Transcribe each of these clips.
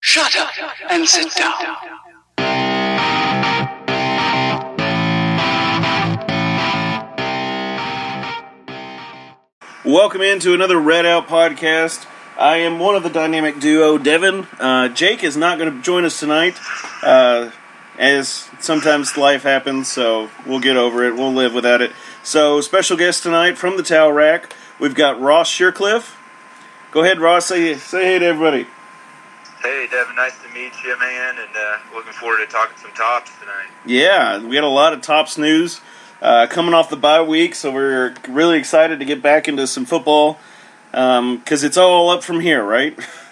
Shut up and sit down. Welcome into another Red Out podcast. I am one of the dynamic duo, Devin. Jake is not going to join us tonight, as sometimes life happens, so we'll get over it. We'll live without it. So, special guest tonight from the Towel Rack, we've got Ross Shercliffe. Go ahead, Ross. Say hey to everybody. Hey, Devin. Nice to meet you, man, and looking forward to talking some Tops tonight. Yeah, we got a lot of Tops news coming off the bye week, so we're really excited to get back into some football because it's all up from here, right?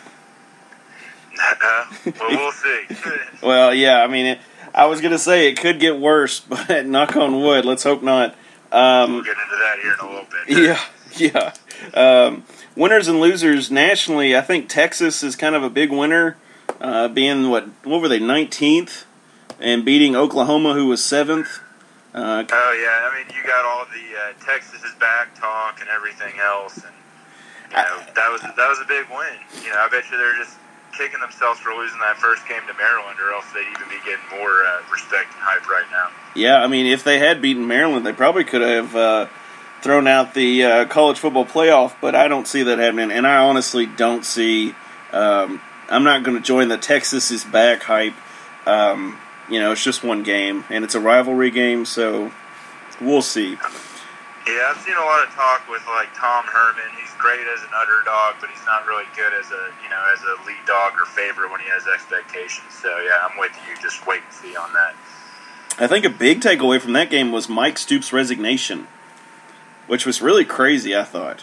Well, we'll see. Well, yeah, I mean, I was going to say it could get worse, but knock on wood, let's hope not. We'll get into that here in a little bit. Yeah. Winners and losers nationally, I think Texas is kind of a big winner, being, what were they, 19th, and beating Oklahoma, who was 7th. Oh, yeah, I mean, you got all the Texas is back talk and everything else, and, you know, that was a big win. You know, I bet you they're just kicking themselves for losing that first game to Maryland, or else they'd even be getting more respect and hype right now. Yeah, I mean, if they had beaten Maryland, they probably could have thrown out the college football playoff, but I don't see that happening, and I honestly don't see I'm not going to join the Texas is back hype. You know, it's just one game, and it's a rivalry game, so we'll see. Yeah, I've seen a lot of talk with, like, Tom Herman. He's great as an underdog, but he's not really good as a lead dog or favorite when he has expectations. So, yeah, I'm with you. Just wait and see on that. I think a big takeaway from that game was Mike Stoops' resignation, which was really crazy, I thought.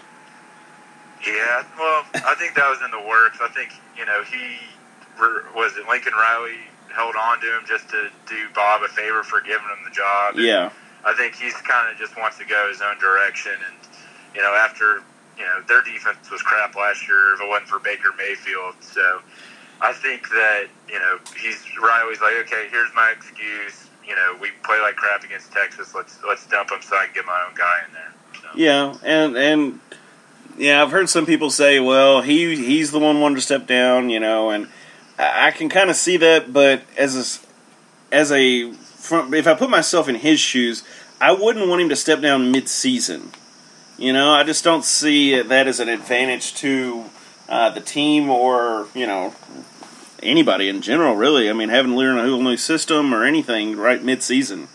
Yeah, well, I think that was in the works. I think, you know, Lincoln Riley held on to him just to do Bob a favor for giving him the job. And yeah. I think he's kind of just wants to go his own direction. And, you know, after, you know, their defense was crap last year if it wasn't for Baker Mayfield. So I think that, you know, Riley's like, okay, here's my excuse. You know, we play like crap against Texas. Let's dump him so I can get my own guy in there. So. Yeah, and yeah, I've heard some people say, well, he's the one wanting to step down, you know, and I can kind of see that, but if I put myself in his shoes, I wouldn't want him to step down mid-season. You know, I just don't see that as an advantage to the team or, you know, anybody in general, really. I mean, having to learn a whole new system or anything right mid-season.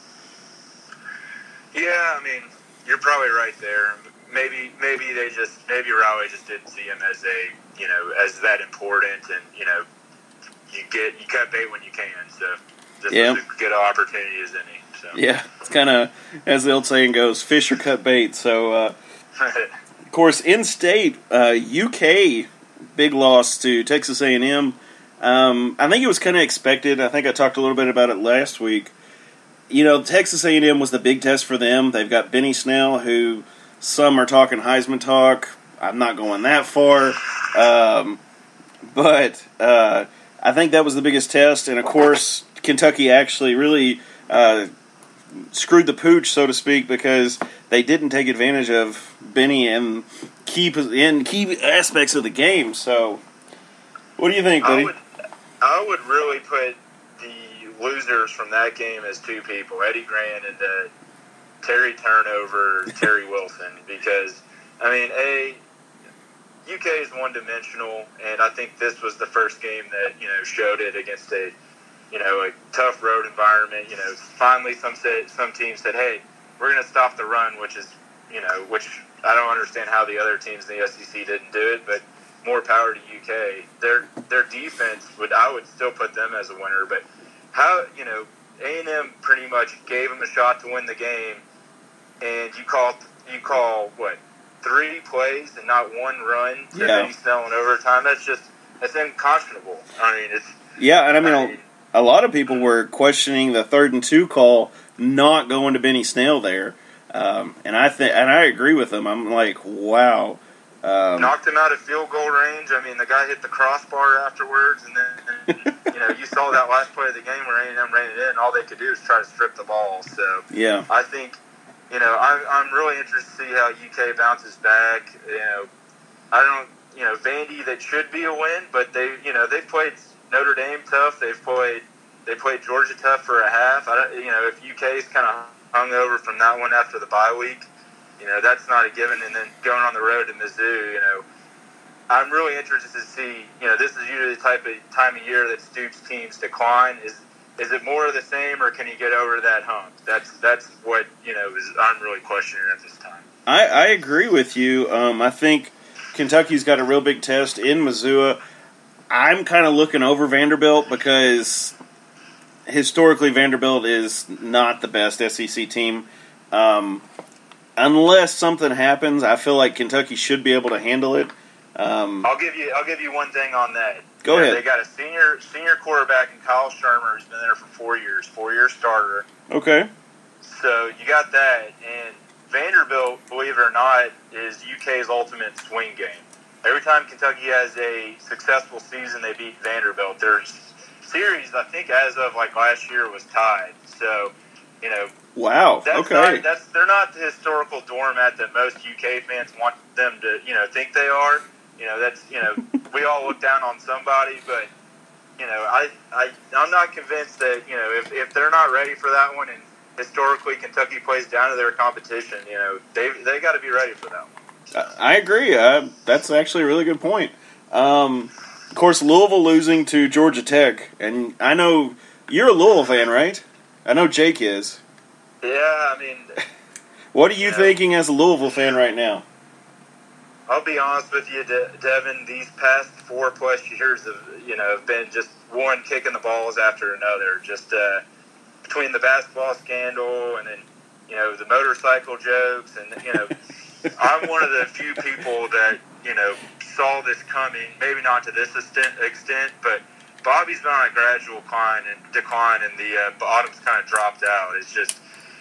Yeah, I mean, you're probably right there. Maybe Riley just didn't see him as as that important, and, you know, you cut bait when you can, so just as good an opportunity as any. So. Yeah, it's kind of, as the old saying goes, fish or cut bait. So, of course, in-state, UK, big loss to Texas A&M. I think it was kind of expected. I think I talked a little bit about it last week. You know, Texas A&M was the big test for them. They've got Benny Snell, who some are talking Heisman talk. I'm not going that far. But I think that was the biggest test. And, of course, Kentucky actually really screwed the pooch, so to speak, because they didn't take advantage of Benny in key aspects of the game. So, what do you think, buddy? I would really put the losers from that game as two people, Eddie Grant and Terry Turnover, Terry Wilson, because, I mean, UK is one-dimensional, and I think this was the first game that, you know, showed it against a tough road environment. You know, finally some teams said, hey, we're going to stop the run, which I don't understand how the other teams in the SEC didn't do it, but more power to UK. Their defense, I would still put them as a winner, but how, you know, A&M pretty much gave them a shot to win the game, and you call what, 3 plays and not one run to Benny Snell in overtime? That's unconscionable. I mean, a lot of people were questioning the 3rd and 2 call, not going to Benny Snell there, and I agree with them. I'm like, wow. Knocked him out of field goal range. I mean, the guy hit the crossbar afterwards, and then you know, you saw that last play of the game where A&M ran it in. All they could do is try to strip the ball. So yeah, I think, you know, I'm really interested to see how UK bounces back. You know, I don't, you know, Vandy, that should be a win, but they've played Notre Dame tough. They played Georgia tough for a half. If UK's kind of hung over from that one after the bye week, that's not a given. And then going on the road to Mizzou, I'm really interested to see. This is usually the type of time of year that Stoops teams decline. Is it more of the same, or can he get over that hump? That's what I'm really questioning at this time. I agree with you. I think Kentucky's got a real big test in Missoula. I'm kind of looking over Vanderbilt because historically Vanderbilt is not the best SEC team. Unless something happens, I feel like Kentucky should be able to handle it. I'll give you one thing on that. Go ahead. They got a senior quarterback in Kyle Shermer who's been there for 4 years, 4-year starter. Okay. So you got that, and Vanderbilt, believe it or not, is UK's ultimate swing game. Every time Kentucky has a successful season, they beat Vanderbilt. Their series, I think, as of last year, was tied. So, wow. Okay. They're not the historical doormat that most UK fans want them to, think they are. We all look down on somebody, but I'm not convinced that if they're not ready for that one, and historically Kentucky plays down to their competition, they got to be ready for that one. I agree. That's actually a really good point. Of course, Louisville losing to Georgia Tech, and I know you're a Louisville fan, right? I know Jake is. Yeah, I mean, what are you thinking as a Louisville fan right now? I'll be honest with you, Devin. These past 4+ years have been just one kicking the balls after another. Just between the basketball scandal and then the motorcycle jokes, and I'm one of the few people that saw this coming. Maybe not to this extent, but Bobby's been on a gradual decline, and the bottom's kind of dropped out. It's just.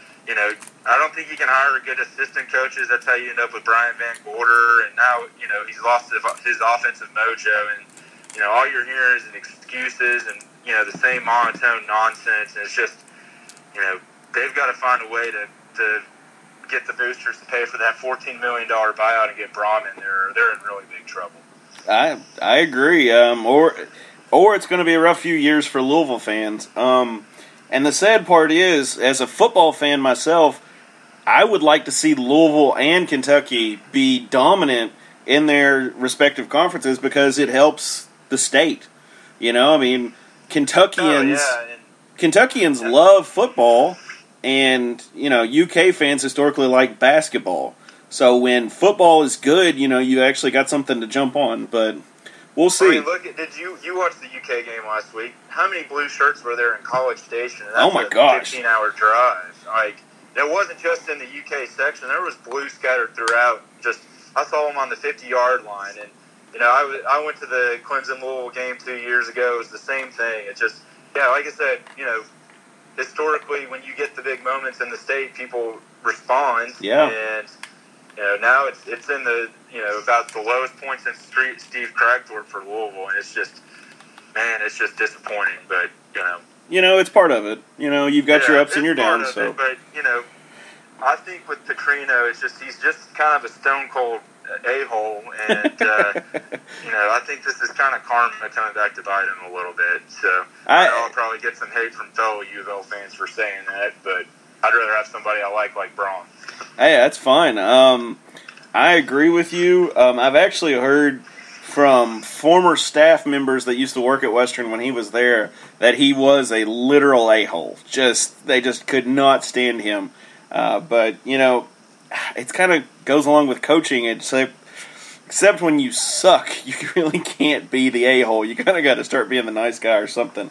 I don't think you can hire good assistant coaches. That's how you end up with Brian Van Gorder. And now, he's lost his offensive mojo. And, all you're hearing is excuses and, the same monotone nonsense. And it's just, they've got to find a way to get the boosters to pay for that $14 million buyout and get Braum in there. They're in really big trouble. I agree. Or it's going to be a rough few years for Louisville fans. And the sad part is, as a football fan myself, I would like to see Louisville and Kentucky be dominant in their respective conferences because it helps the state. Kentuckians love football, and, UK fans historically like basketball. So when football is good, you actually got something to jump on, but we'll see. I mean, did you watch the UK game last week? How many blue shirts were there in College Station? And that's my gosh. 15-hour drive. It wasn't just in the UK section. There was blue scattered throughout. I saw them on the 50-yard line. And, I went to the Clemson-Louisville game 2 years ago. It was the same thing. It's just, like I said, historically, when you get the big moments in the state, people respond. Yeah. And, now it's in the, about the lowest point since Steve Kragthorpe for Louisville. And it's just disappointing. But, it's part of it. You've got your ups and your downs. So, but I think with Petrino, he's just kind of a stone cold a-hole, and I think this is kind of karma coming back to bite him a little bit. So I'll probably get some hate from fellow U of L fans for saying that, but I'd rather have somebody I like Braum. Hey, that's fine. I agree with you. I've actually heard from former staff members that used to work at Western when he was there that he was a literal a-hole. They just could not stand him. But, it kind of goes along with coaching. Except when you suck, you really can't be the a-hole. You kind of got to start being the nice guy or something.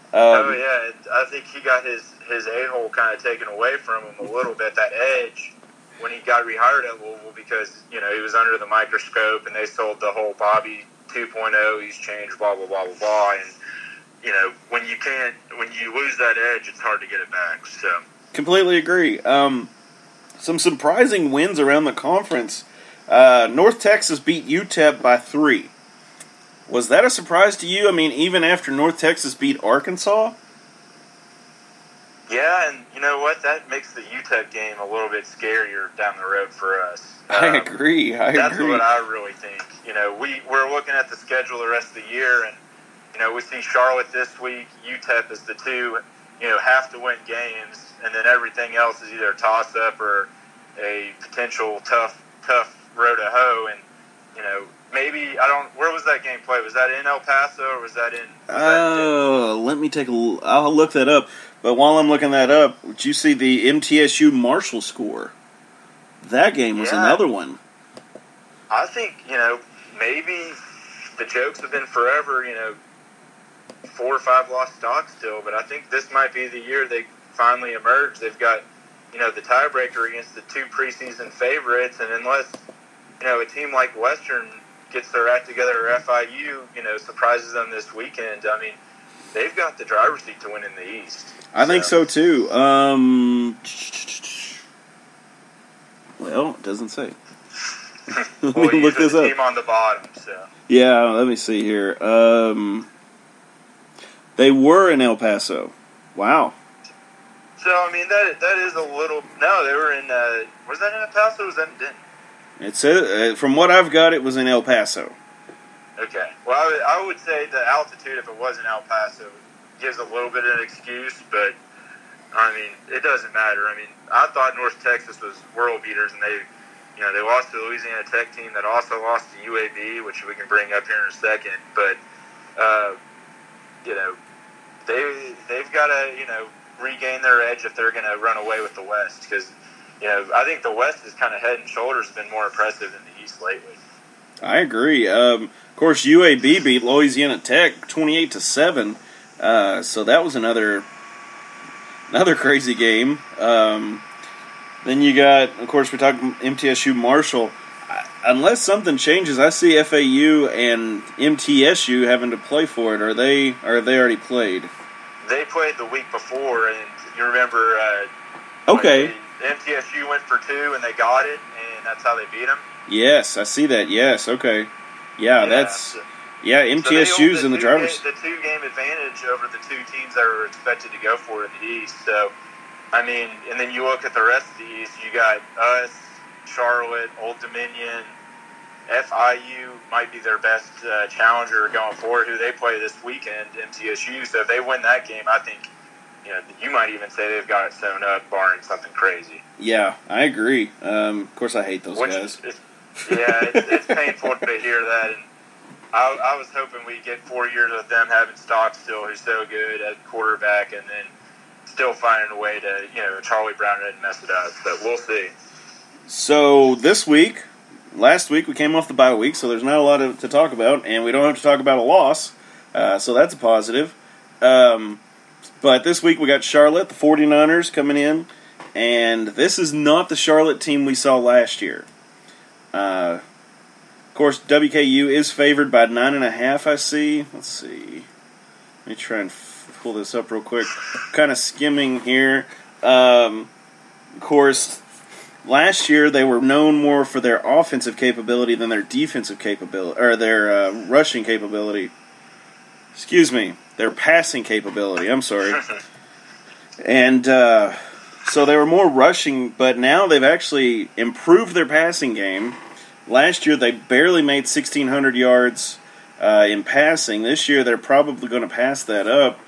I think he got his a-hole kind of taken away from him a little bit, that edge, when he got rehired at Louisville because, he was under the microscope and they sold the whole Bobby 2.0, he's changed, blah, blah, blah, blah, blah. And, when you lose that edge, it's hard to get it back. So completely agree. Some surprising wins around the conference. North Texas beat UTEP by 3. Was that a surprise to you? I mean, even after North Texas beat Arkansas? Yeah, and you know what? That makes the UTEP game a little bit scarier down the road for us. I agree. That's what I really think. We're looking at the schedule the rest of the year, and we see Charlotte this week, UTEP is the two, have to win games, and then everything else is either a toss-up or a potential tough road to hoe. And, maybe, where was that game played? Was that in El Paso or was that in? Let me I'll look that up. But while I'm looking that up, did you see the MTSU Marshall score? That game was another one. I think, maybe the jokes have been forever, 4 or 5 lost stocks still, but I think this might be the year they finally emerge. They've got, the tiebreaker against the 2 preseason favorites, and unless, a team like Western gets their act together, or FIU, surprises them this weekend, I mean, they've got the driver's seat to win in the East. I think so too. Well, it doesn't say. Let me look this up. Team on the bottom, so. Yeah, let me see here. They were in El Paso. Wow. So, I mean, that is a little... No, they were in... was that in El Paso or was that in Denton? It says, from what I've got, it was in El Paso. Okay. Well, I would say the altitude, if it was in El Paso, gives a little bit of an excuse, but, I mean, it doesn't matter. I mean, I thought North Texas was world beaters, and they lost to the Louisiana Tech team that also lost to UAB, which we can bring up here in a second. But, they've got to, regain their edge if they're going to run away with the West. Because, I think the West is kind of head and shoulders been more impressive than the East lately. I agree. Of course, UAB beat Louisiana Tech 28-7. So that was another crazy game. Then you got, of course, we're talking MTSU Marshall. Unless something changes, I see FAU and MTSU having to play for it. Or have they already played? They played the week before, and you remember. Okay. MTSU went for 2, and they got it, and that's how they beat them. Yes, I see that. Yes, okay. Yeah, MTSU's in the driver's. The 2-game advantage over the 2 teams that were expected to go for it in the East. So, I mean, and then you look at the rest of the East, you got us, Charlotte, Old Dominion, FIU might be their best challenger going forward, who they play this weekend, MTSU. So if they win that game, I think, you might even say they've got it sewn up, barring something crazy. Yeah, I agree. Of course, I hate those guys. It's painful to hear that. And I was hoping we'd get 4 years of them having Stockstill, who's so good at quarterback, and then still finding a way to, Charlie Brown didn't mess it up. But we'll see. So last week we came off the bye week, so there's not a lot to talk about, and we don't have to talk about a loss. So that's a positive. But this week we got Charlotte, the 49ers, coming in, and this is not the Charlotte team we saw last year. Of course, WKU is favored by 9.5, I see. Let's see. Let me try and pull this up real quick. Kind of skimming here. Of course, last year they were known more for their offensive capability than their defensive capability, or their rushing capability. Excuse me, their passing capability. I'm sorry. And so they were more rushing, but now they've actually improved their passing game. Last year they barely made 1,600 yards in passing. This year they're probably going to pass that up.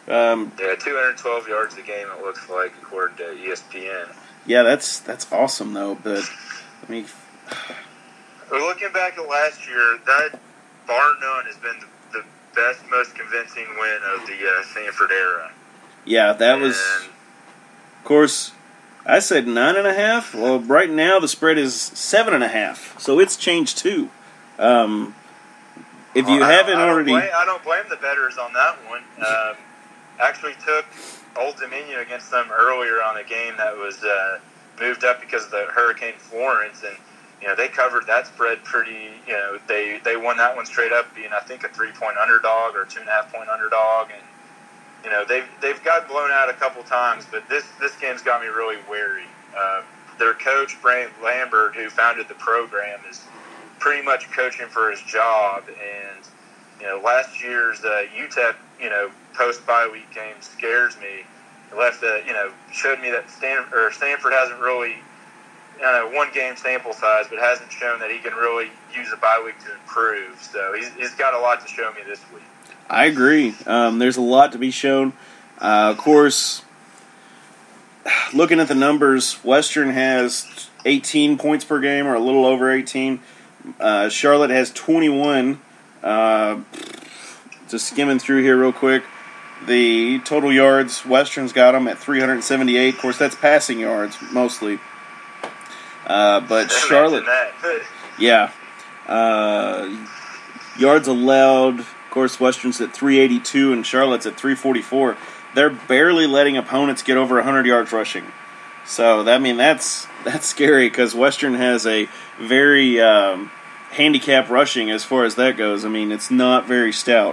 212 yards a game it looks like, according to ESPN. Yeah, that's awesome though. But I mean, we're looking back at last year. That bar none has been the best, most convincing win of the Sanford era. Yeah, that was. Of course, I said 9.5. Well, right now the spread is 7.5, so it's changed too. If you haven't already, I don't blame the bettors on that one. Actually took Old Dominion against them earlier on a game that was moved up because of the Hurricane Florence, and they covered that spread pretty. They won that one straight up, being I think a 3-point underdog or 2.5-point underdog, and they've got blown out a couple times, but this game's got me really wary. Their coach Brant Lambert, who founded the program, is pretty much coaching for his job, and last year's UTEP post bye week game scares me. It left showed me that Stanford hasn't really one game sample size, but hasn't shown that he can really use a bye week to improve. So he's got a lot to show me this week. I agree. There's a lot to be shown. Of course, looking at the numbers, Western has 18 points per game, or a little over 18. Charlotte has 21. Just skimming through here real quick. The total yards, Western's got them at 378. Of course, that's passing yards, mostly. But Charlotte... Yeah. Yards allowed, of course, Western's at 382 and Charlotte's at 344. They're barely letting opponents get over 100 yards rushing. So, that's scary because Western has a very handicapped rushing as far as that goes. It's not very stout.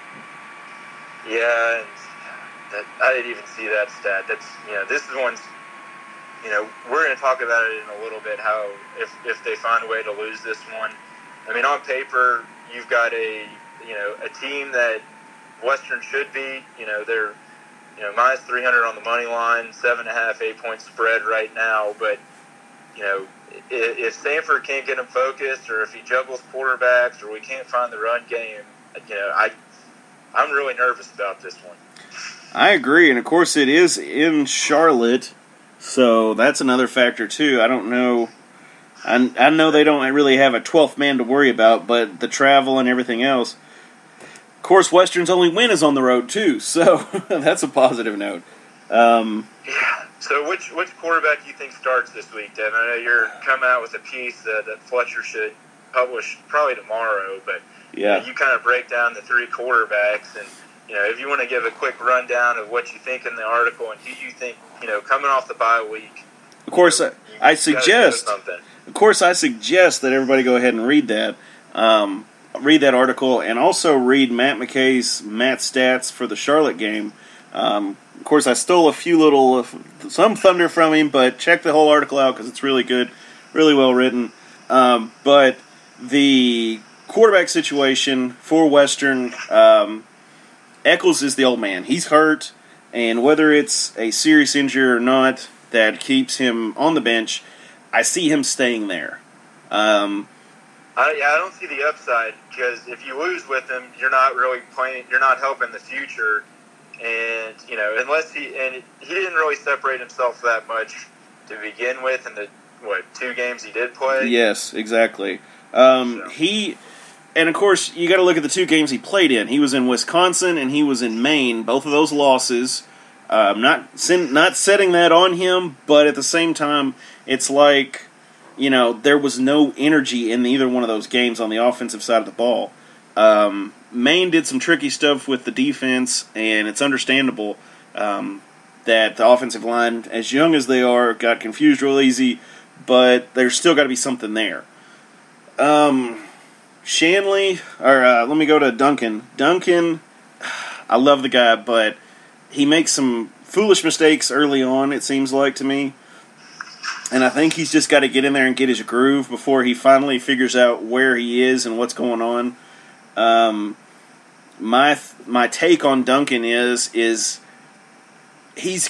Yeah, I didn't even see that stat. That's this is one's. We're going to talk about it in a little bit. How if they find a way to lose this one, on paper you've got a team that Western should beat. They're minus 300 on the money line, 7.5, 8-point spread right now. But if Stanford can't get him focused, or if he juggles quarterbacks, or we can't find the run game, I'm really nervous about this one. I agree, and of course it is in Charlotte, so that's another factor too. I don't know. I know they don't really have a 12th man to worry about, but the travel and everything else. Of course, Western's only win is on the road too, so that's a positive note. Yeah. So which quarterback do you think starts this week, Devin? I know you're coming out with a piece that Fletcher should publish probably tomorrow, but yeah, you kind of break down the three quarterbacks, and if you want to give a quick rundown of what you think in the article and who you think coming off the bye week. Of course, I suggest that everybody go ahead and read that. Read that article, and also read Matt McKay's stats for the Charlotte game. Of course, I stole some thunder from him, but check the whole article out because it's really good, really well written. But the quarterback situation for Western, Eccles is the old man. He's hurt, and whether it's a serious injury or not that keeps him on the bench, I see him staying there. I don't see the upside, because if you lose with him, you're not really playing. You're not helping the future, and unless he didn't really separate himself that much to begin with in the 2 games he did play. Yes, exactly. And of course you got to look at the 2 games he played in. He was in Wisconsin and he was in Maine. Both of those losses. Not setting that on him, but at the same time, it's like, there was no energy in either one of those games on the offensive side of the ball. Maine did some tricky stuff with the defense, and it's understandable that the offensive line, as young as they are, got confused real easy, but there's still got to be something there. Shanley, let me go to Duncan. Duncan, I love the guy, but he makes some foolish mistakes early on, it seems like to me. And I think he's just got to get in there and get his groove before he finally figures out where he is and what's going on. My take on Duncan is he's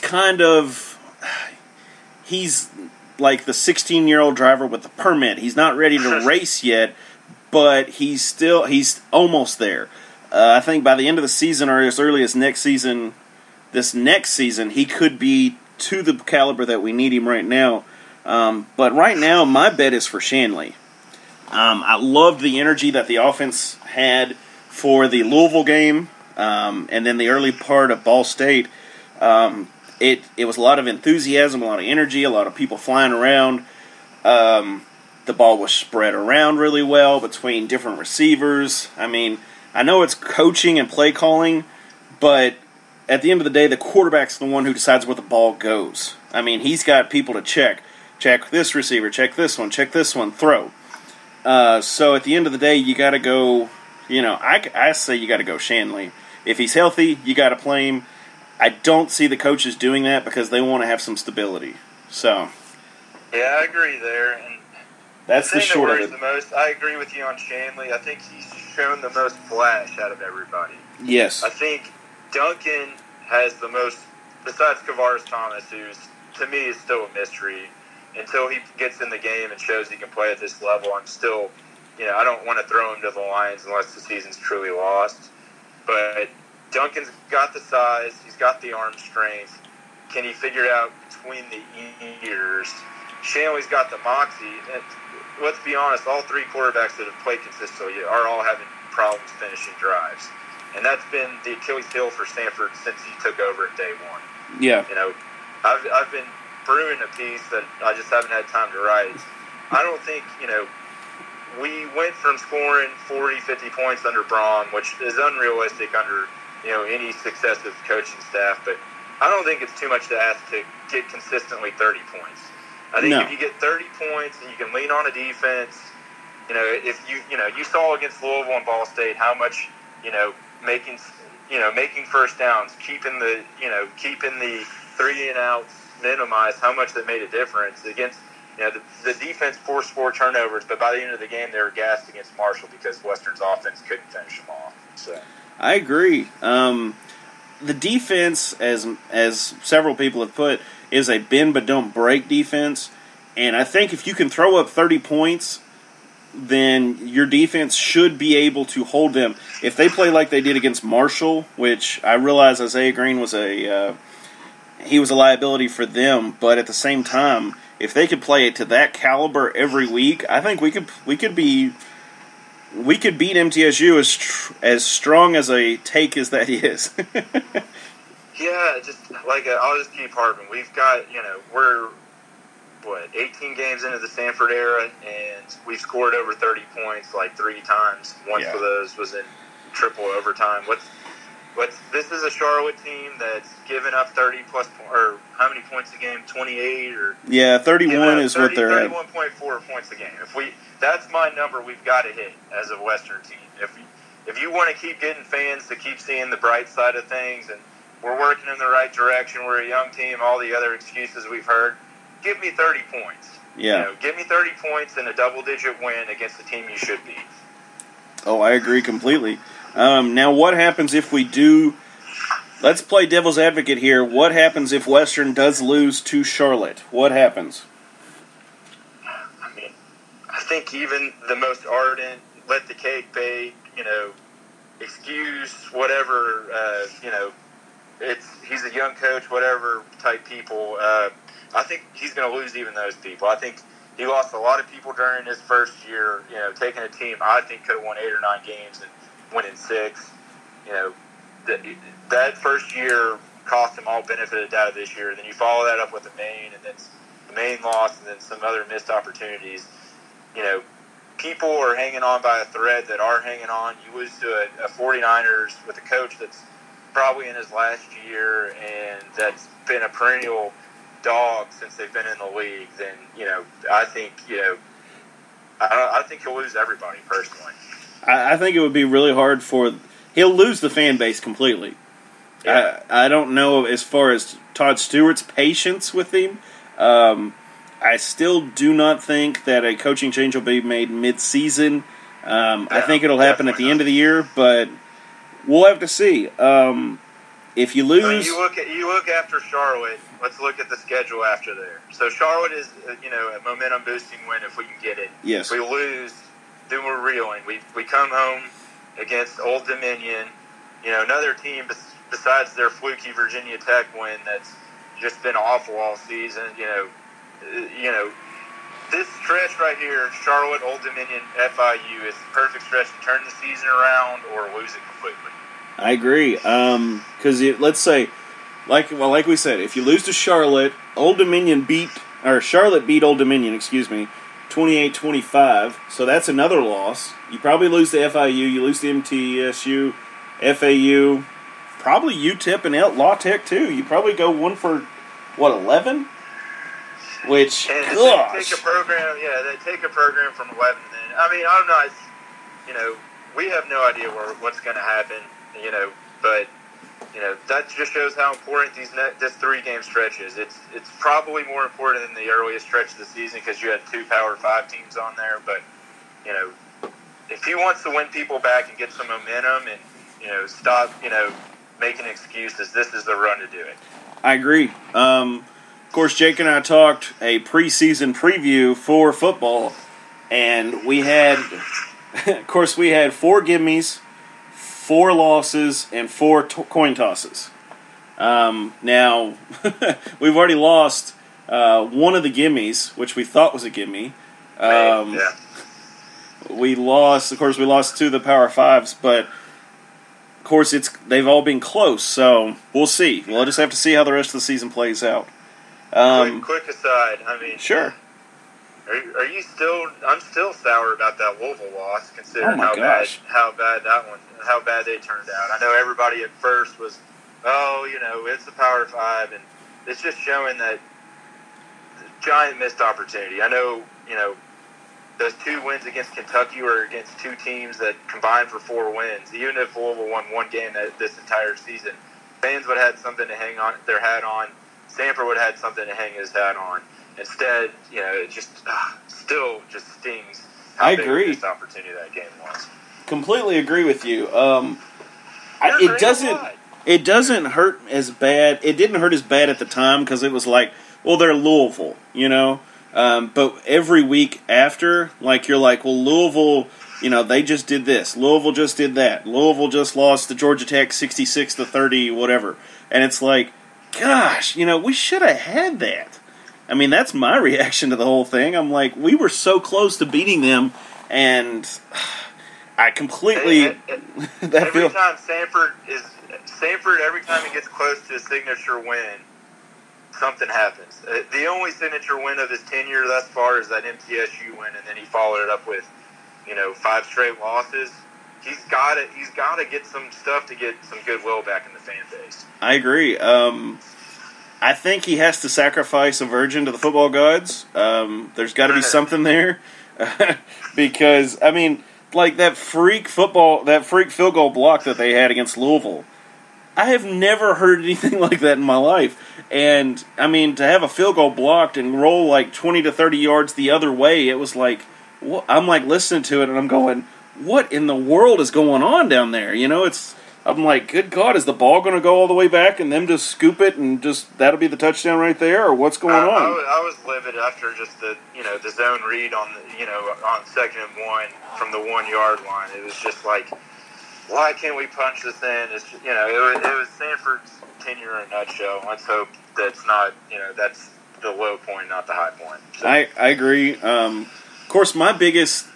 like the 16-year-old driver with the permit. He's not ready to race yet, but he's almost there. I think by the end of the season, or as early as this next season, he could be to the caliber that we need him right now. But right now, my bet is for Shanley. I loved the energy that the offense had for the Louisville game, and then the early part of Ball State. It was a lot of enthusiasm, a lot of energy, a lot of people flying around. The ball was spread around really well between different receivers. I know it's coaching and play calling, but at the end of the day, the quarterback's the one who decides where the ball goes. He's got people to check. Check this receiver, check this one, throw. So at the end of the day, you got to go, I say you got to go Shanley. If he's healthy, you got to play him. I don't see the coaches doing that because they want to have some stability. So, yeah, I agree there. And that's the short of it. The most, I agree with you on Shanley. I think he's shown the most flash out of everybody. Yes. I think Duncan has the most, besides Kavaris Thomas, who's, to me, is still a mystery. Until he gets in the game and shows he can play at this level, I'm still, I don't want to throw him to the Lions unless the season's truly lost. But Duncan's got the size. He's got the arm strength. Can he figure it out between the ears? Shanley's got the moxie. And let's be honest, all three quarterbacks that have played consistently are all having problems finishing drives. And that's been the Achilles heel for Stanford since he took over at day one. Yeah. I've been brewing a piece that I just haven't had time to write. I don't think, we went from scoring 40, 50 points under Braun, which is unrealistic under, any successive coaching staff. But I don't think it's too much to ask to get consistently 30 points. I think if you get 30 points and you can lean on a defense, if you saw against Louisville and Ball State how much, making first downs, keeping the 3 and outs minimized, how much that made a difference against, the defense forced 4 turnovers, but by the end of the game they were gassed against Marshall because Western's offense couldn't finish them off. So I agree. The defense, as several people have put, is a bend but don't break defense, and I think if you can throw up 30 points, then your defense should be able to hold them. If they play like they did against Marshall, which I realize Isaiah Green was he was a liability for them, but at the same time, if they could play it to that caliber every week, I think we could beat MTSU as strong as a take as that is. Yeah, just I'll just keep harping. We've got, we're 18 games into the Stanford era, and we've scored over 30 points 3 times. One of those was in triple overtime. This is a Charlotte team that's given up 30 plus, or how many points a game? 28 or 31 is what they're at. 31.4 points a game. That's my number we've got to hit as a Western team. If you want to keep getting fans to keep seeing the bright side of things, and we're working in the right direction, we're a young team, all the other excuses we've heard, give me 30 points. Yeah. Give me 30 points and a double-digit win against the team you should beat. Oh, I agree completely. Now, what happens if we do... Let's play devil's advocate here. What happens if Western does lose to Charlotte? What happens? I think even the most ardent, let the cake bake, excuse whatever, he's a young coach, whatever type people. I think he's going to lose even those people. I think he lost a lot of people during his first year, taking a team I think could have won 8 or 9 games and winning 6. That first year cost him all benefit of the doubt this year. Then you follow that up with the Maine, and then the Maine loss, and then some other missed opportunities. People are hanging on by a thread that are hanging on. You lose to a 49ers with a coach that's probably in his last year and that's been a perennial dog since they've been in the league. Then I think I think he'll lose everybody personally. I think it would be really hard he'll lose the fan base completely. Yeah. I don't know as far as Todd Stewart's patience with him. I still do not think that a coaching change will be made mid-season. I think it'll happen at the end of the year, but we'll have to see. If you lose, you look after Charlotte. Let's look at the schedule after there. So Charlotte is a momentum boosting win if we can get it. Yes. If we lose, then we're reeling. We come home against Old Dominion, another team besides their fluky Virginia Tech win that's just been awful all season. This stretch right here, Charlotte, Old Dominion, FIU, is the perfect stretch to turn the season around or lose it completely. I agree. Because let's say, like we said, if you lose to Charlotte, Charlotte beat Old Dominion, 28-25. So that's another loss. You probably lose to FIU. You lose to MTSU, FAU, probably UTEP and La Tech too. You probably go 1 for 11. Which, and gosh. They take a program from 11. Then I'm not. We have no idea what's going to happen. But that just shows how important this 3-game stretch is. It's probably more important than the earliest stretch of the season because you had 2 Power 5 teams on there. But if he wants to win people back and get some momentum and stop making excuses, this is the run to do it. I agree. Of course, Jake and I talked a preseason preview for football, and we had 4 gimmies, 4 losses and 4 coin tosses. Now, we've already lost one of the gimmies, which we thought was a gimme. We lost 2 of the Power 5s, but of course they've all been close, so we'll see. We'll just have to see how the rest of the season plays out. Quick aside, Sure. Are you still? I'm still sour about that Louisville loss, considering how bad they turned out. I know everybody at first was, it's the Power 5, and it's just showing that giant missed opportunity. I know, those 2 wins against Kentucky were against 2 teams that combined for 4 wins. Even if Louisville won 1 game this entire season, fans would have had something to hang on their hat on. Sanford would have had something to hang his hat on. Instead, it just still just stings how big a missed opportunity that game was. Completely agree with you. It doesn't hurt as bad. It didn't hurt as bad at the time because it was like, well, they're Louisville, But every week after, you're like, well, Louisville, they just did this. Louisville just did that. Louisville just lost to Georgia Tech 66-30, whatever. And it's like, gosh, we should have had that. That's my reaction to the whole thing. I'm like, we were so close to beating them, and I completely... Every time he gets close to a signature win, something happens. The only signature win of his tenure thus far is that MTSU win, and then he followed it up with, 5 straight losses. He's got to get some stuff to get some goodwill back in the fan base. I agree. I think he has to sacrifice a virgin to the football gods. There's got to be something there. Because, that freak field goal block that they had against Louisville, I have never heard anything like that in my life. And, to have a field goal blocked and roll 20 to 30 yards the other way, it was like, I'm listening to it and I'm going, what in the world is going on down there? I'm like, good God, is the ball going to go all the way back and them just scoop it and that'll be the touchdown right there, or what's going on? I was livid after just the zone read on on 2nd and 1 from the 1 yard line. It was just like, why can't we punch this in? It's it was Sanford's tenure in a nutshell. Let's hope that's not that's the low point, not the high point. So. I agree. Of course, my biggest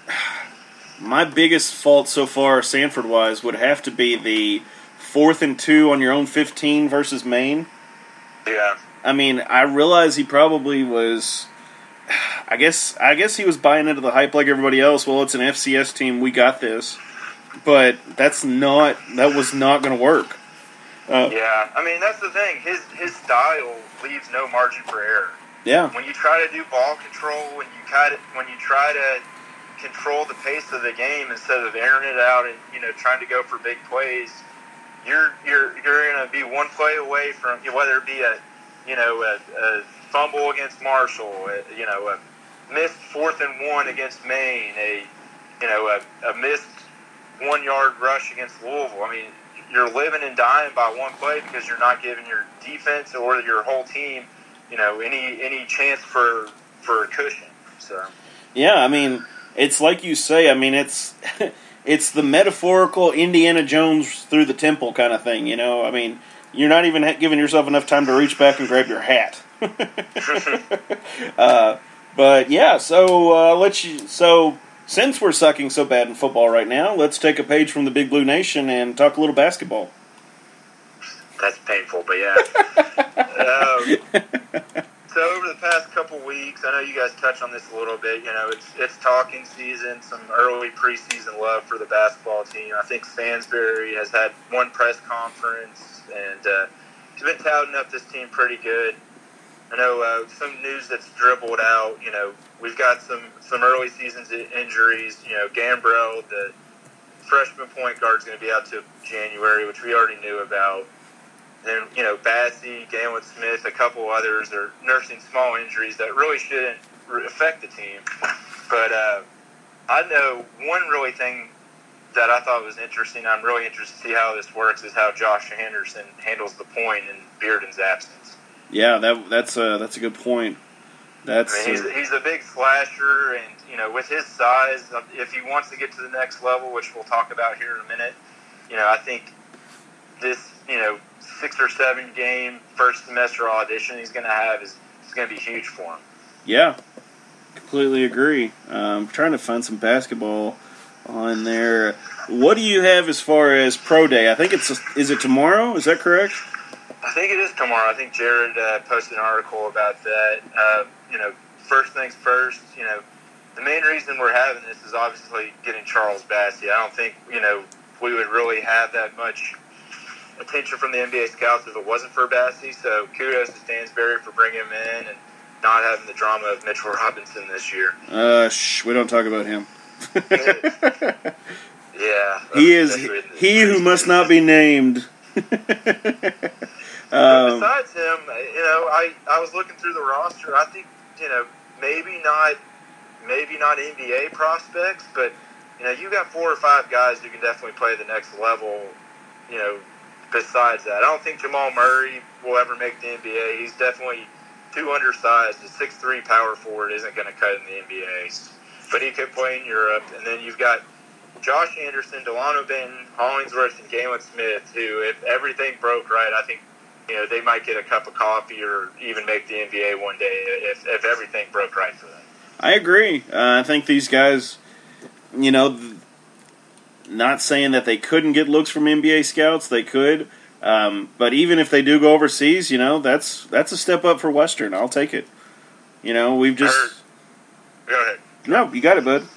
fault so far, Sanford-wise, would have to be the 4th and 2 on your own 15 versus Maine. Yeah. I realize he probably was. I guess he was buying into the hype like everybody else. Well, it's an FCS team. We got this. But that was not going to work. That's the thing. His style leaves no margin for error. Yeah. When you try to do ball control, when you try to control the pace of the game instead of airing it out and trying to go for big plays, you're going to be one play away from whether it be a fumble against Marshall, a missed 4th and 1 against Maine, a missed 1 yard rush against Louisville. You're living and dying by one play because you're not giving your defense or your whole team any chance for a cushion. So yeah, it's like you say. It's the metaphorical Indiana Jones through the temple kind of thing. You're not even giving yourself enough time to reach back and grab your hat. But yeah, so since we're sucking so bad in football right now, let's take a page from the Big Blue Nation and talk a little basketball. That's painful, but yeah. So over the past couple weeks, I know you guys touched on this a little bit. It's talking season, some early preseason love for the basketball team. I think Stansbury has had one press conference, and he's been touting up this team pretty good. I know some news that's dribbled out. We've got some early season injuries. Gambrell, the freshman point guard, is going to be out to January, which we already knew about. Then, Bassey, Galen Smith, a couple others are nursing small injuries that really shouldn't affect the team. But I know one really thing that I thought was interesting, I'm really interested to see how this works, is how Josh Anderson handles the point in Bearden's absence. Yeah, that's a good point. He's a big slasher, and with his size, if he wants to get to the next level, which we'll talk about here in a minute, I think this 6 or 7 game first semester audition he's going to have is going to be huge for him. Yeah, completely agree. Trying to find some basketball on there. What do you have as far as pro day? I think is it tomorrow? Is that correct? I think it is tomorrow. I think Jared posted an article about that. First things first, the main reason we're having this is obviously getting Charles Bassey. I don't think, we would really have that much attention from the NBA scouts if it wasn't for Bassey. So kudos to Stansbury for bringing him in and not having the drama of Mitchell Robinson this year. We don't talk about him. Yeah. He who must not be named. Besides him, I was looking through the roster. I think, maybe not NBA prospects, but you got 4 or 5 guys who can definitely play the next level. Besides that, I don't think Jamal Murray will ever make the NBA. He's definitely too undersized. A 6'3" power forward isn't going to cut in the NBA, but he could play in Europe. And then you've got Josh Anderson, Delano Benton, Hollingsworth, and Galen Smith, who, if everything broke right, I think they might get a cup of coffee or even make the NBA one day if everything broke right for them. I agree. I think these guys, not saying that they couldn't get looks from NBA scouts, they could. But even if they do go overseas, that's a step up for Western. I'll take it. We've just... Go ahead. No, you got it, bud.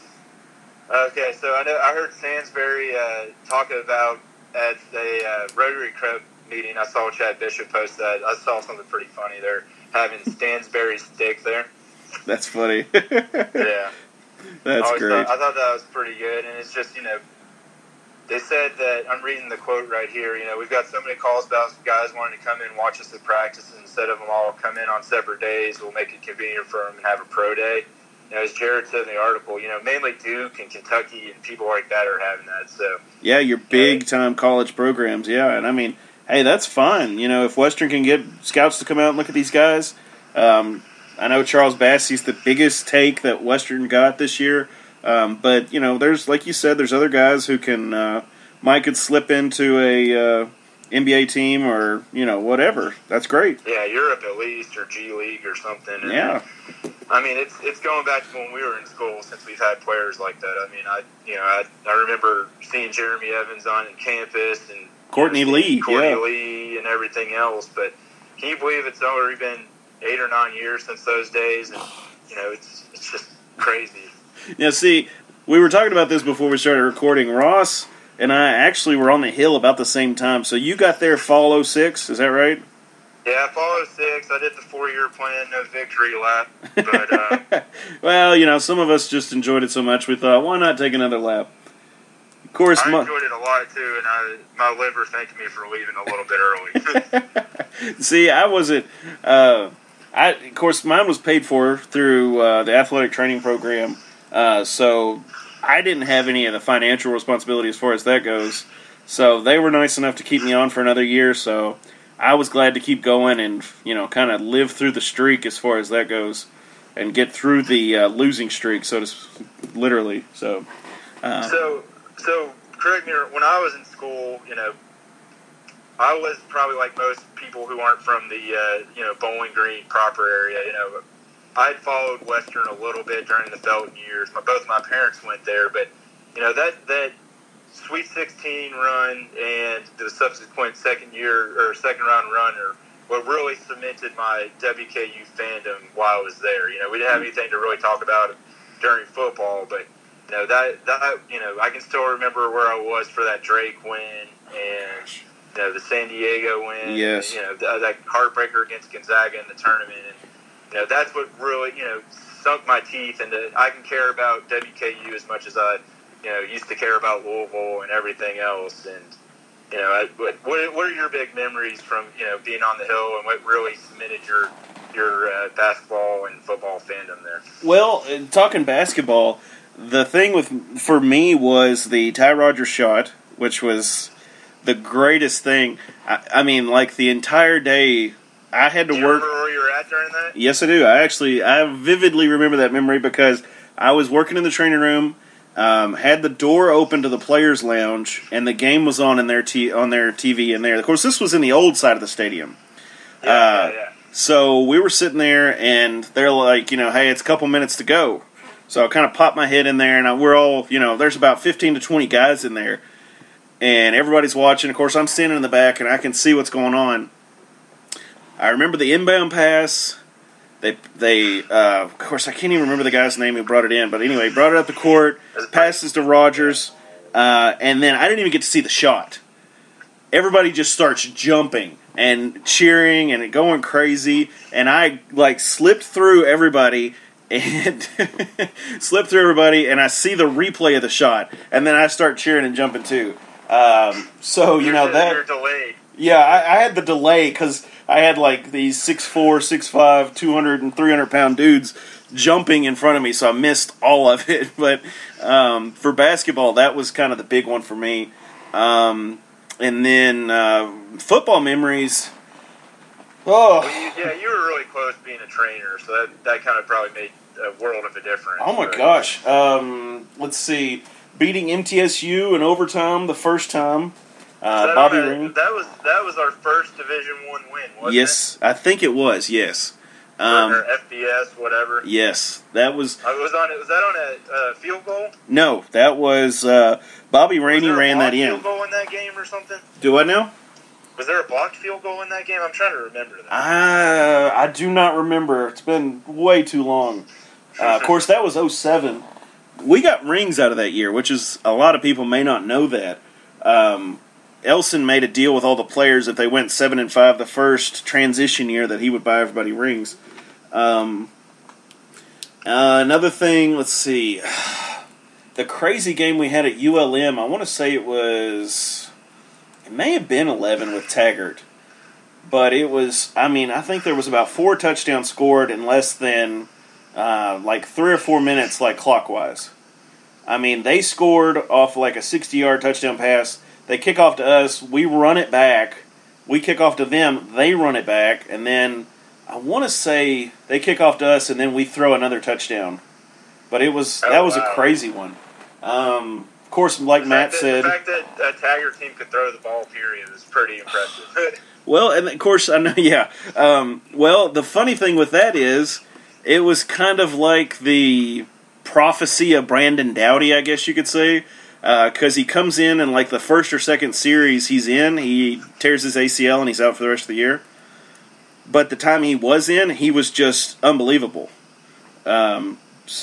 Okay, so I heard Stansbury talking about at a Rotary Club meeting. I saw Chad Bishop post that. I saw something pretty funny. They're having Stansbury steak there. That's funny. Yeah. That's great. I thought that was pretty good, and it's just, they said that, I'm reading the quote right here, we've got so many calls about guys wanting to come in and watch us at practice, and instead of them all come in on separate days, we'll make it convenient for them and have a pro day. As Jared said in the article, mainly Duke and Kentucky and people like that are having that. So yeah, your big-time college programs, yeah. And, I mean, hey, that's fine. If Western can get scouts to come out and look at these guys, I know Charles Bassey's the biggest take that Western got this year. But, there's, like you said, there's other guys who could slip into a NBA team or, whatever. That's great. Yeah, Europe at least, or G League or something. And, yeah. I mean, it's going back to when we were in school since we've had players like that. I mean, I remember seeing Jeremy Evans on campus and Courtney Lee, Lee and everything else. But can you believe it's already been 8 or 9 years since those days? And, it's just crazy. Yeah, see, we were talking about this before we started recording. Ross and I actually were on the Hill about the same time. So you got there fall 06, is that right? Yeah, fall 06. I did the 4-year plan, no victory lap. But well, some of us just enjoyed it so much we thought, why not take another lap? Of course, I enjoyed it a lot too, and my liver thanked me for leaving a little bit early. See, I wasn't. Of course, mine was paid for through the athletic training program, so I didn't have any of the financial responsibility as far as that goes. So they were nice enough to keep me on for another year. So I was glad to keep going and kind of live through the streak as far as that goes, and get through the losing streak, literally. So, so correct me. When I was in school, I was probably like most people who aren't from the Bowling Green proper area. I'd followed Western a little bit during the Felton years. Both my parents went there, but that Sweet 16 run and the subsequent second round run are what really cemented my WKU fandom while I was there. We didn't have anything to really talk about during football, but that I can still remember where I was for that Drake win and the San Diego win. Yes. And, that heartbreaker against Gonzaga in the tournament. And that's what really sunk my teeth into. I can care about WKU as much as I used to care about Louisville and everything else. And what are your big memories from being on the Hill, and what really cemented your basketball and football fandom there? Well, talking basketball, the thing for me was the Ty Rogers shot, which was the greatest thing. I mean, like the entire day, I had to work. Do you remember where you were at during that? Yes, I do. I vividly remember that memory because I was working in the training room. had the door open to the players' lounge, and the game was on in their on their TV in there. Of course, this was in the old side of the stadium. Yeah. So we were sitting there, and they're like, hey, it's a couple minutes to go. So I kind of popped my head in there, and we're all, there's about 15 to 20 guys in there, and everybody's watching. Of course, I'm standing in the back, and I can see what's going on. I remember the inbound pass. They of course, I can't even remember the guy's name who brought it in, but anyway, brought it up the court, passes to Rogers, and then I didn't even get to see the shot. Everybody just starts jumping and cheering and going crazy, and I slipped through everybody and and I see the replay of the shot, and then I start cheering and jumping too. So you're delayed. Yeah, I had the delay because I had these 6'4", 6'5", 200 and 300 pound dudes jumping in front of me, so I missed all of it. But for basketball, that was kind of the big one for me. And then football memories. Oh, well, you were really close being a trainer, so that kind of probably made a world of a difference. Oh my gosh! Let's see, beating MTSU in overtime the first time. Bobby Rainey. That was our first Division I win, wasn't yes, it? I think it was. Yes. Or FBS, whatever. Yes, that was. Was that on a field goal? No, that was Bobby Rainey ran that in. Field goal in that game or something? Do I know? Was there a blocked field goal in that game? I'm trying to remember that. I do not remember. It's been way too long. Of course, that was 2007. We got rings out of that year, which is a lot of people may not know that. Elson made a deal with all the players if they went 7-5 the first transition year that he would buy everybody rings. Another thing, let's see. The crazy game we had at ULM, I want to say it may have been 11 with Taggart. But it was, I think there was about 4 touchdowns scored in less than 3 or 4 minutes clockwise. They scored off a 60-yard touchdown pass. They kick off to us, we run it back, we kick off to them, they run it back, and then I want to say they kick off to us and then we throw another touchdown. But that was a crazy one. Of course, like Matt said... The fact that a Taggart team could throw the ball, period, is pretty impressive. Well, and of course, I know, yeah. Well, the funny thing with that is, it was kind of like the prophecy of Brandon Doughty, I guess you could say. Because he comes in and the first or second series he's in, he tears his ACL and he's out for the rest of the year. But the time he was in, he was just unbelievable. Of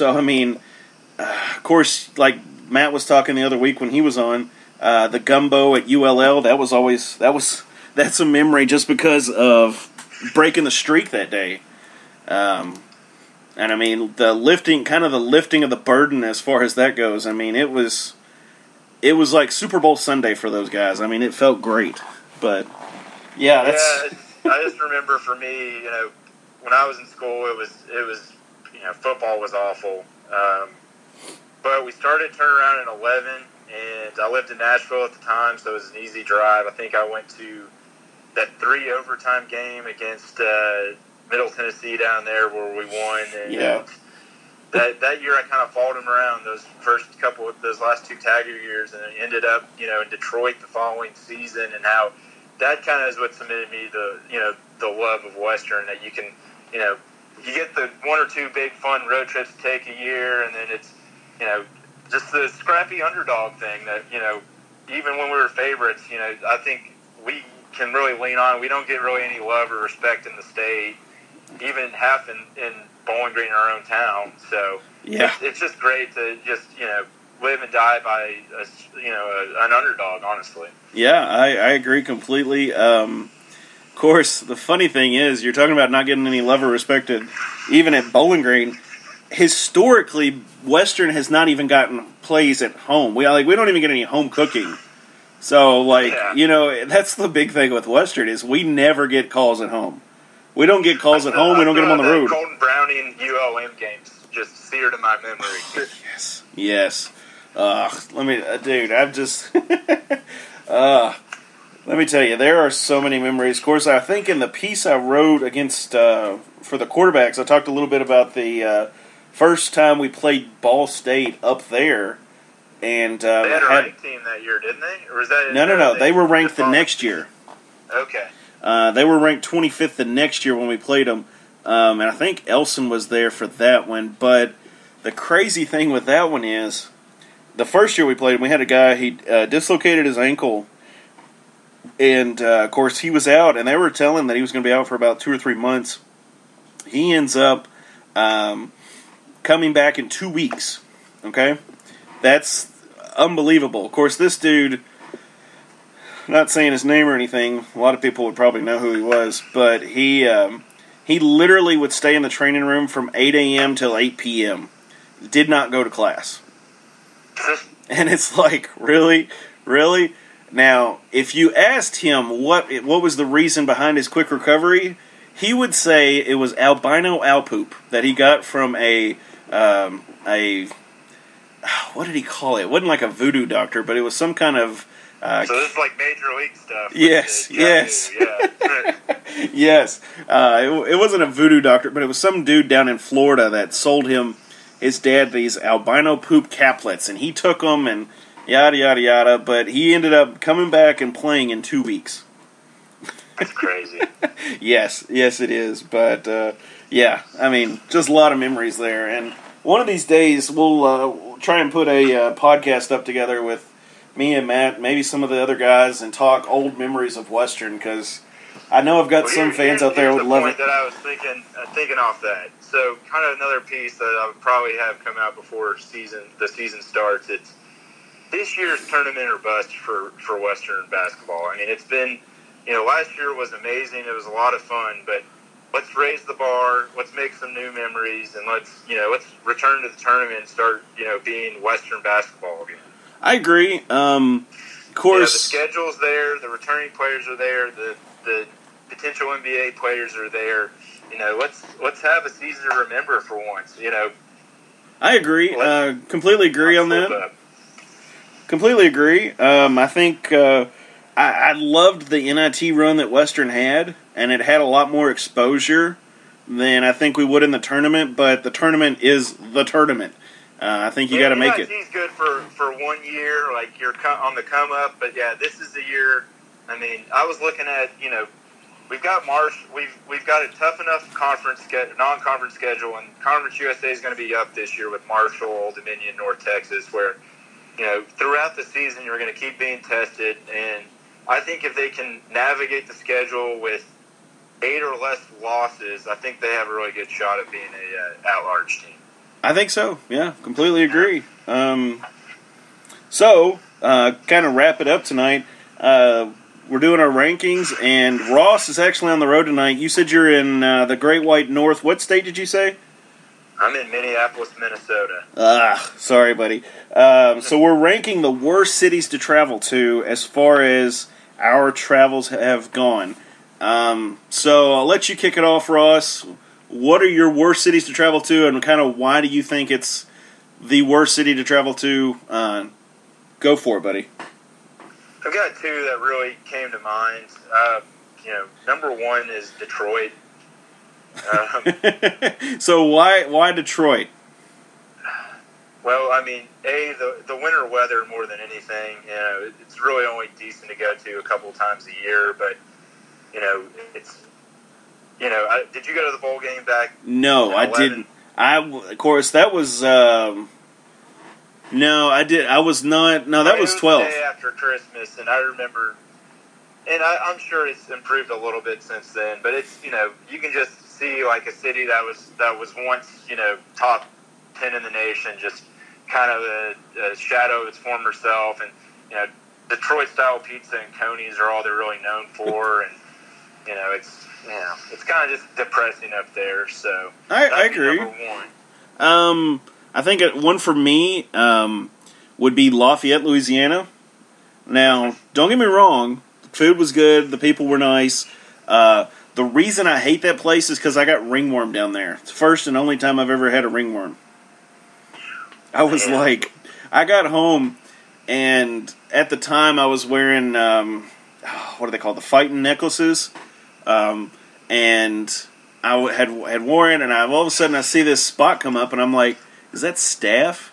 course, like Matt was talking the other week when he was on, the gumbo at ULL, that's a memory just because of breaking the streak that day. The lifting of the burden as far as that goes, it was like Super Bowl Sunday for those guys. It felt great. But, yeah, that's... Yeah, I just remember for me, when I was in school, it was football was awful. But we started turning around in 11, and I lived in Nashville at the time, so it was an easy drive. I think I went to that 3 overtime game against Middle Tennessee down there where we won. And yeah. That year I kind of followed him around those last 2 Taggart years, and ended up, in Detroit the following season, and how that kind of is what cemented me the love of Western, that you can, you get the 1 or 2 big fun road trips to take a year, and then it's, just the scrappy underdog thing that, even when we were favorites, I think we can really lean on. We don't get really any love or respect in the state, even half in Bowling Green, our own town. So yeah, it's just great to just live and die by an underdog. Honestly, yeah, I agree completely. Of course, the funny thing is, you're talking about not getting any love or respected, even at Bowling Green. Historically, Western has not even gotten plays at home. We don't even get any home cooking. So that's the big thing with Western is we never get calls at home. We don't get calls at home. We don't get them on the road. Colton Browning ULM games just seared in my memory. Yes. Let me tell you, there are so many memories. Of course, I think in the piece I wrote against for the quarterbacks, I talked a little bit about the first time we played Ball State up there. And they had a ranked team that year, didn't they? Or was that no. They were ranked the next year. Okay. They were ranked 25th the next year when we played them, and I think Elson was there for that one. But the crazy thing with that one is, the first year we played him, we had a guy, he dislocated his ankle, and of course he was out, and they were telling that he was going to be out for about 2 or 3 months. He ends up coming back in 2 weeks. Okay? That's unbelievable. Of course, this dude, not saying his name or anything, a lot of people would probably know who he was, but he literally would stay in the training room from 8 a.m. till 8 p.m. Did not go to class. And it's like, really? Really? Now, if you asked him what was the reason behind his quick recovery, he would say it was albino owl poop that he got from a what did he call it? It wasn't like a voodoo doctor, but it was some kind of... so this is like Major League stuff. Yes. Yeah. Yes. It wasn't a voodoo doctor, but it was some dude down in Florida that sold his dad these albino poop caplets, and he took them and yada, yada, yada, but he ended up coming back and playing in 2 weeks. That's crazy. Yes, it is. But, yeah, I mean, just a lot of memories there. And one of these days, we'll try and put a podcast up together with me and Matt, maybe some of the other guys, and talk old memories of Western, because I know I've got some fans out there who would love it. That I was thinking off that. So, kind of another piece that I would probably have come out before the season starts. It's this year's tournament or bust for Western basketball. I mean, it's been, last year was amazing. It was a lot of fun, but let's raise the bar. Let's make some new memories, and let's return to the tournament and start, being Western basketball again. I agree. Of course, the schedule's there. The returning players are there. The potential NBA players are there. Let's have a season to remember for once. I agree. Completely agree on that. Completely agree. I think I loved the NIT run that Western had, and it had a lot more exposure than I think we would in the tournament. But the tournament is the tournament. I think you got to make it. NIT's good for 1 year, like you're on the come up. But yeah, this is the year. I mean, I was looking at we've got we've got a tough enough non-conference schedule, and Conference USA is going to be up this year with Marshall, Old Dominion, North Texas, where throughout the season you're going to keep being tested. And I think if they can navigate the schedule with 8 or less losses, I think they have a really good shot at being a at-large team. I think so. Yeah, completely agree. So, kind of wrap it up tonight. We're doing our rankings, and Ross is actually on the road tonight. You said you're in the Great White North. What state did you say? I'm in Minneapolis, Minnesota. Sorry, buddy. So we're ranking the worst cities to travel to as far as our travels have gone. So I'll let you kick it off, Ross. What are your worst cities to travel to, and kind of why do you think it's the worst city to travel to? Go for it, buddy. I've got two that really came to mind. Number one is Detroit. So why Detroit? Well, I mean, the winter weather more than anything. It's really only decent to go to a couple times a year, but it's. Did you go to the bowl game back? No, I didn't. Of course, that was. No, I did. I was not. No, that was 12. The day after Christmas, and I remember. And I'm sure it's improved a little bit since then, but it's you can just see like a city that was once top 10 in the nation, just kind of a shadow of its former self, and Detroit style pizza and Coney's are all they're really known for, and it's kind of just depressing up there. So I agree. Number one. I think one for me would be Lafayette, Louisiana. Now, don't get me wrong, the food was good, the people were nice. The reason I hate that place is because I got ringworm down there. It's the first and only time I've ever had a ringworm. I was I got home, and at the time I was wearing, what are they called, the fighting necklaces, and I had worn it, and all of a sudden I see this spot come up, and I'm like, is that staph?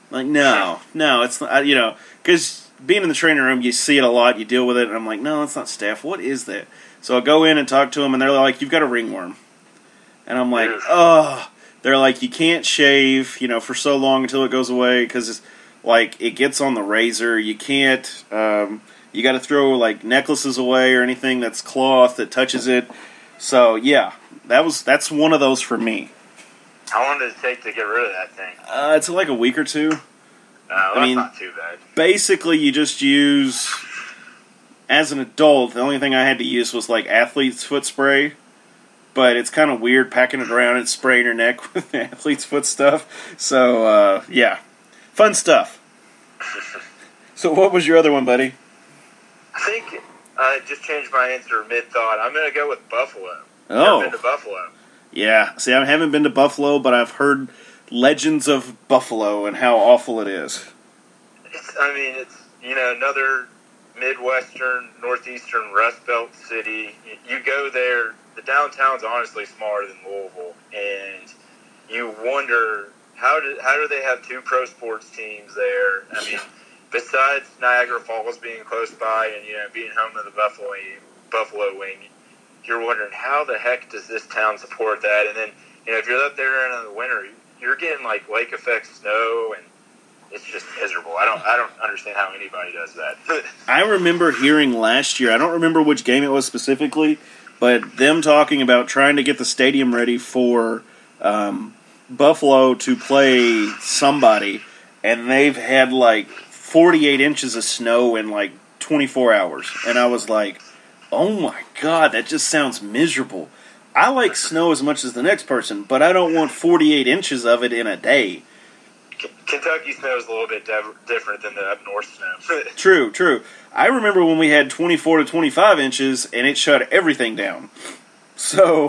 Like, no, it's not, because being in the training room, you see it a lot, you deal with it, and I'm like, no, it's not staph. What is that? So I go in and talk to them, and they're like, you've got a ringworm. And I'm like, oh. They're like, you can't shave, for so long until it goes away, because it gets on the razor. You can't, you got to throw, necklaces away or anything that's cloth that touches it. So, yeah, that's one of those for me. How long does it take to get rid of that thing? It's like a week or two. That's not too bad. Basically, you just use, as an adult, the only thing I had to use was athlete's foot spray. But it's kind of weird packing it around and spraying your neck with athlete's foot stuff. So, yeah. Fun stuff. So what was your other one, buddy? I think I just changed my answer mid-thought. I'm going to go with Buffalo. Oh. I've been to Buffalo. Yeah. See, I haven't been to Buffalo, but I've heard legends of Buffalo and how awful it is. It's another Midwestern, Northeastern Rust Belt city. You go there, the downtown's honestly smaller than Louisville, and you wonder, how do they have two pro sports teams there? I mean, besides Niagara Falls being close by and, being home of the Buffalo Wing, you're wondering, how the heck does this town support that? And then, if you're up there in the winter, you're getting lake effect snow, and it's just miserable. I don't understand how anybody does that. I remember hearing last year, I don't remember which game it was specifically, but them talking about trying to get the stadium ready for Buffalo to play somebody, and they've had 48 inches of snow in 24 hours. And I was like, oh my God, that just sounds miserable. I like snow as much as the next person, but I don't want 48 inches of it in a day. Kentucky snow is a little bit different than the up north snow. True. I remember when we had 24 to 25 inches, and it shut everything down. So,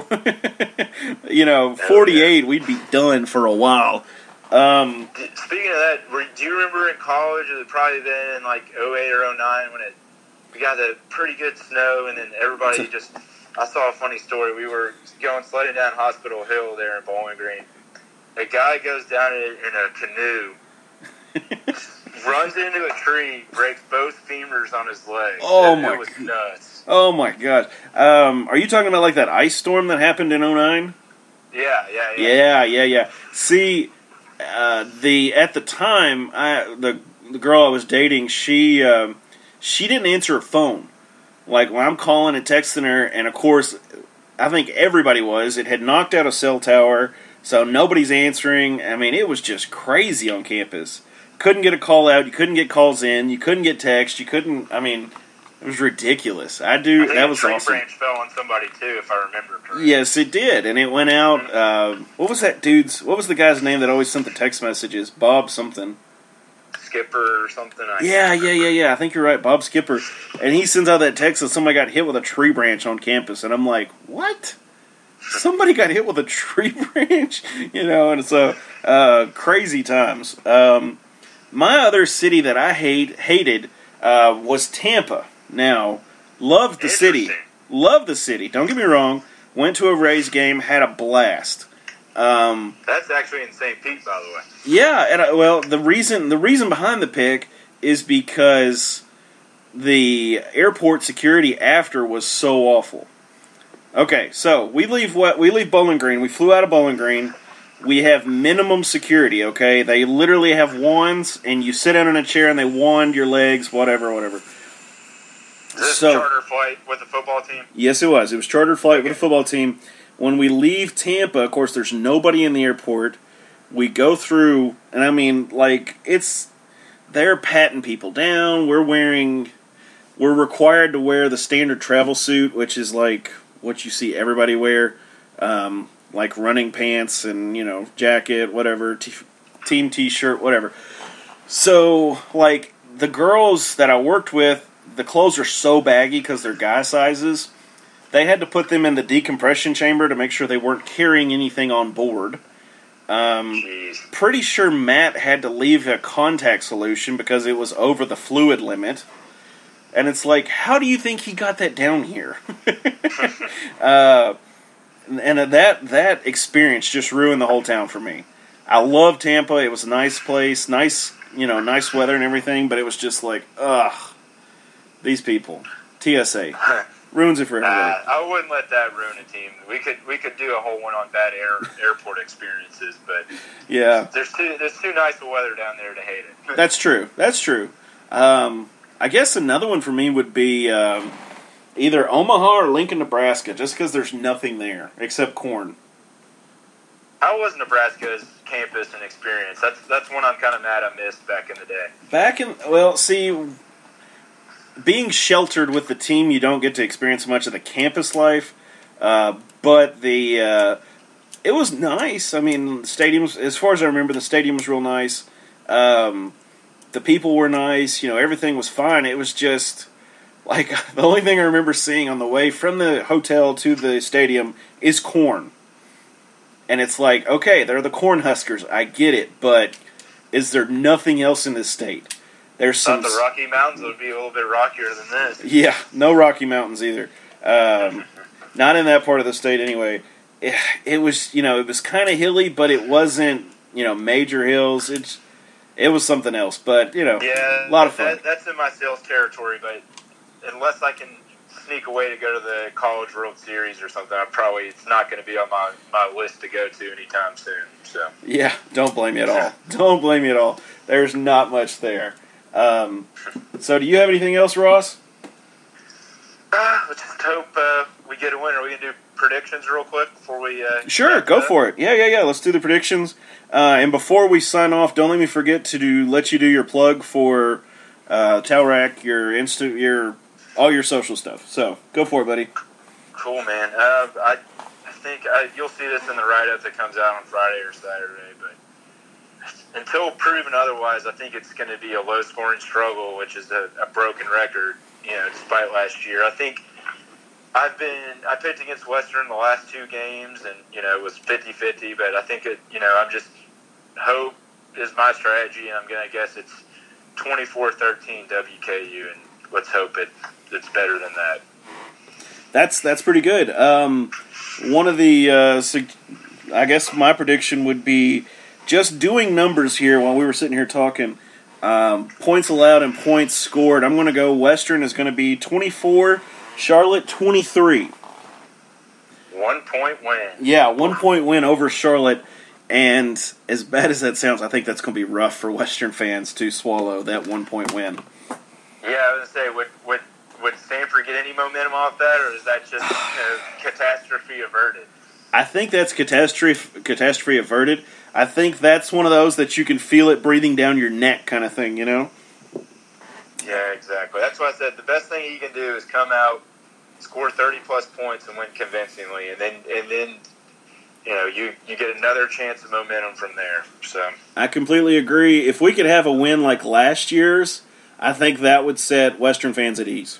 48, we'd be done for a while. Speaking of that, do you remember in college, it would probably been in 08 or 09 when we got the pretty good snow, and then everybody just... I saw a funny story. We were sledding down Hospital Hill there in Bowling Green. A guy goes down in a canoe, runs into a tree, breaks both femurs on his leg. It was nuts. Oh my God! Are you talking about that ice storm that happened in 09? Yeah. See, at the time, the girl I was dating, she didn't answer her phone. When I'm calling and texting her, and of course, I think everybody was. It had knocked out a cell tower. So nobody's answering. I mean, it was just crazy on campus. Couldn't get a call out. You couldn't get calls in. You couldn't get text. You couldn't. I mean, it was ridiculous. That was awesome. A tree branch fell on somebody too, if I remember correctly. Yes, it did, and it went out. What was the guy's name that always sent the text messages? Bob something. Skipper or something. Yeah. I think you're right, Bob Skipper. And he sends out that text that somebody got hit with a tree branch on campus, and I'm like, what? Somebody got hit with a tree branch, and so crazy times. My other city that I hated was Tampa. Now, loved the city. Don't get me wrong. Went to a Rays game, had a blast. That's actually in St. Pete, by the way. Yeah, and the reason behind the pick is because the airport security after was so awful. Okay, so we leave Bowling Green. We flew out of Bowling Green. We have minimum security, okay? They literally have wands, and you sit down in a chair, and they wand your legs, whatever. Is this a charter flight with the football team? Yes, it was. It was chartered flight with a football team. When we leave Tampa, of course, there's nobody in the airport. We go through, and I mean, they're patting people down. We're required to wear the standard travel suit, which is what you see everybody wear, running pants and, jacket, whatever, team t-shirt, whatever. So, the girls that I worked with, the clothes are so baggy because they're guy sizes. They had to put them in the decompression chamber to make sure they weren't carrying anything on board. Pretty sure Matt had to leave a contact solution because it was over the fluid limit. And it's how do you think he got that down here? And that experience just ruined the whole town for me. I love Tampa. It was a nice place, nice weather and everything. But it was just like, ugh, these people. TSA ruins it for everybody. I wouldn't let that ruin a team. We could do a whole one on bad airport experiences, but yeah, there's too nice of weather down there to hate it. That's true. I guess another one for me would be either Omaha or Lincoln, Nebraska, just because there's nothing there except corn. How was Nebraska's campus and experience? That's one I'm kind of mad I missed back in the day. Being sheltered with the team, you don't get to experience much of the campus life. But it was nice. I mean, the stadiums, as far as I remember, the stadium was real nice. The people were nice. Everything was fine. It was just like the only thing I remember seeing on the way from the hotel to the stadium is corn. And it's like, okay, they're the Cornhuskers. I get it, but is there nothing else in this state? There's some. Thought the Rocky Mountains would be a little bit rockier than this. Yeah, no Rocky Mountains either. Not in that part of the state anyway. It was, it was kind of hilly, but it wasn't, major hills. It was something else, but yeah, a lot of fun. That's in my sales territory, but unless I can sneak away to go to the College World Series or something, it's not going to be on my list to go to anytime soon. So yeah, don't blame me at all. Don't blame me at all. There's not much there. So do you have anything else, Ross? Let's just hope we get a winner. We can do predictions real quick before we... Sure, go for it. Yeah. Let's do the predictions. And before we sign off, don't let me forget to let you do your plug for Towrac, your all your social stuff. So, go for it, buddy. Cool, man. I think you'll see this in the write-up that comes out on Friday or Saturday, but until proven otherwise, I think it's going to be a low-scoring struggle, which is a broken record, despite last year. I think I picked against Western the last two games, and, it was 50-50, but I think hope is my strategy, and I'm going to guess it's 24-13 WKU, and let's hope it's better than that. That's pretty good. One of the, I guess my prediction would be just doing numbers here while we were sitting here talking. Points allowed and points scored. I'm going to go Western is going to be 24, Charlotte 23. 1 point win. Yeah, 1 point win over Charlotte. And as bad as that sounds, I think that's going to be rough for Western fans to swallow that 1 point win. Yeah, I was going to say, would Stanford get any momentum off that, or is that just catastrophe averted? I think that's catastrophe averted. I think that's one of those that you can feel it breathing down your neck kind of thing, Yeah, exactly. That's why I said the best thing you can do is come out, score 30-plus points, and win convincingly, and then you get another chance of momentum from there. So I completely agree. If we could have a win like last year's, I think that would set Western fans at ease.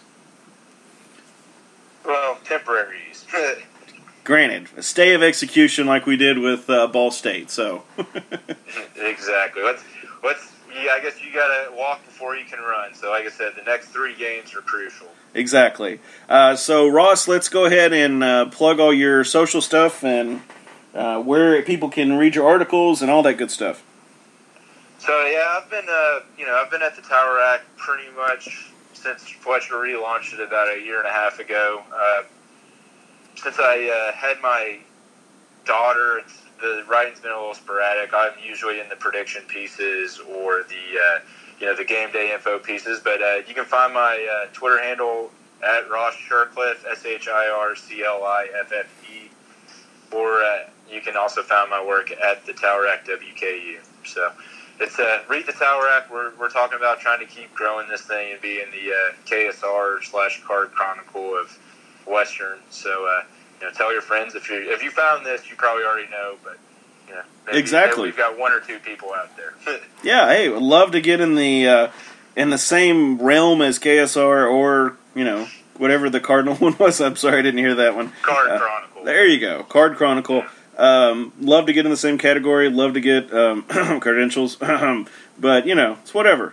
Well, temporary ease. Granted, a stay of execution like we did with Ball State. So exactly. I guess you got to walk before you can run. So, like I said, the next 3 games are crucial. Exactly. So, Ross, let's go ahead and plug all your social stuff and where people can read your articles and all that good stuff. So yeah, I've been at the Towrac pretty much since Fletcher relaunched it about a year and a half ago. Since I had my daughter, the writing's been a little sporadic. I'm usually in the prediction pieces or the game day info pieces. But you can find my Twitter handle at Ross Shircliffe, SHIRCLIFFE, or you can also find my work at the Towrac WKU. So it's read the Towrac. We're talking about trying to keep growing this thing and be in the KSR/Card Chronicle of Western. So tell your friends if you found this, you probably already know, but exactly, we've got 1 or 2 people out there. Yeah, hey, would love to get in the same realm as KSR or whatever the Cardinal one was. I'm sorry, I didn't hear that one. Card Chronicle. There you go, Card Chronicle. Love to get in the same category. Love to get credentials, but it's whatever.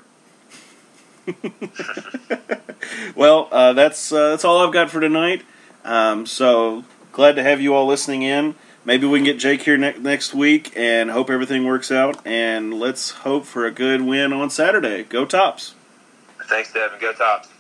Well, that's all I've got for tonight. So glad to have you all listening in. maybe we can get Jake here next week and hope everything works out. And let's hope for a good win on Saturday. Go Tops. Thanks, Devin. Go Tops.